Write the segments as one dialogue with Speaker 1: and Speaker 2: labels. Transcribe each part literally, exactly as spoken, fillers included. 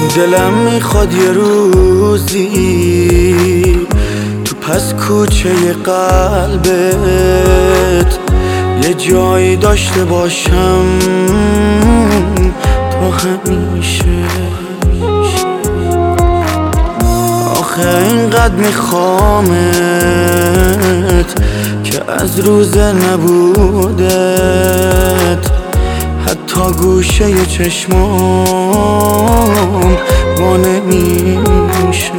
Speaker 1: دلم میخواد یه روزی تو پس کوچه قلبت یه جایی داشته باشم تا همیشه. آخه اینقدر میخوامت که از روز نبودت حتی گوشه چشمام وا نمیشه.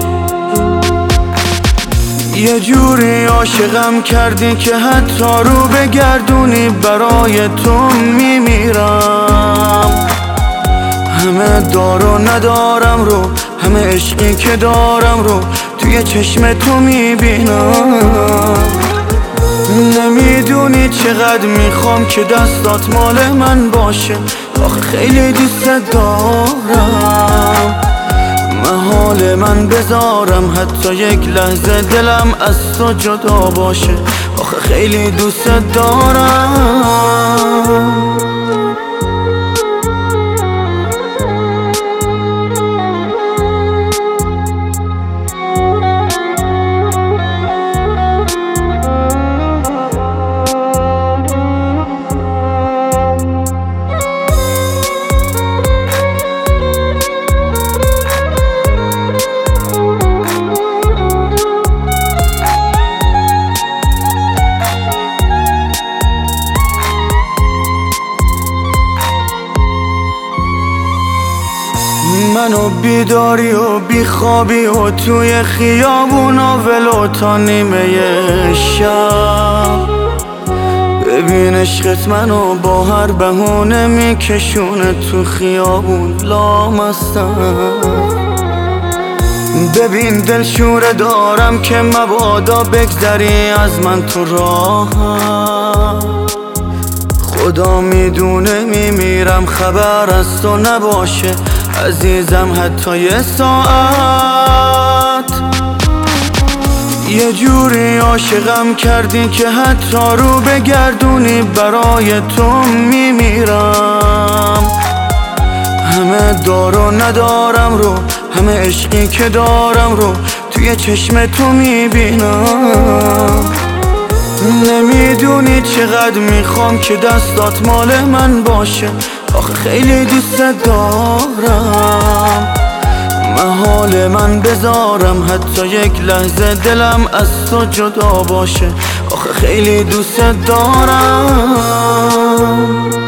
Speaker 1: یه جوری عاشقم کردی که حتی رو بگردونی برای تو میمیرم. همه دار و ندارم رو، همه عشقی که دارم رو توی چشم تو میبینم. نمیدونی چقدر میخوام که دستات مال من باشه، آخه خیلی دوست دارم. محال من بذارم حتی یک لحظه دلم از تو جدا باشه، آخه خیلی دوست دارم. منو بیداری و بیخوابی و توی خیابون و ولو تا نیمه شب. ببین عشقت منو با هر بهونه میکشونه تو خیابون لامستم. ببین دلشوره دارم که مبادا بگذری از من تو راهم. خدا میدونه میمیرم خبر از تو نباشه عزیزم حتی یه ساعت. یه جوری عاشقم کردی که حتی رو بگردونی برای تو میمیرم. همه دار و ندارم رو، همه عشقی که دارم رو توی چشم تو میبینم. نمیدونی چقدر میخوام که دستات مال من باشه، آخه خیلی دوست دارم. محال من بذارم حتی یک لحظه دلم از تو جدا باشه، آخه خیلی دوست دارم.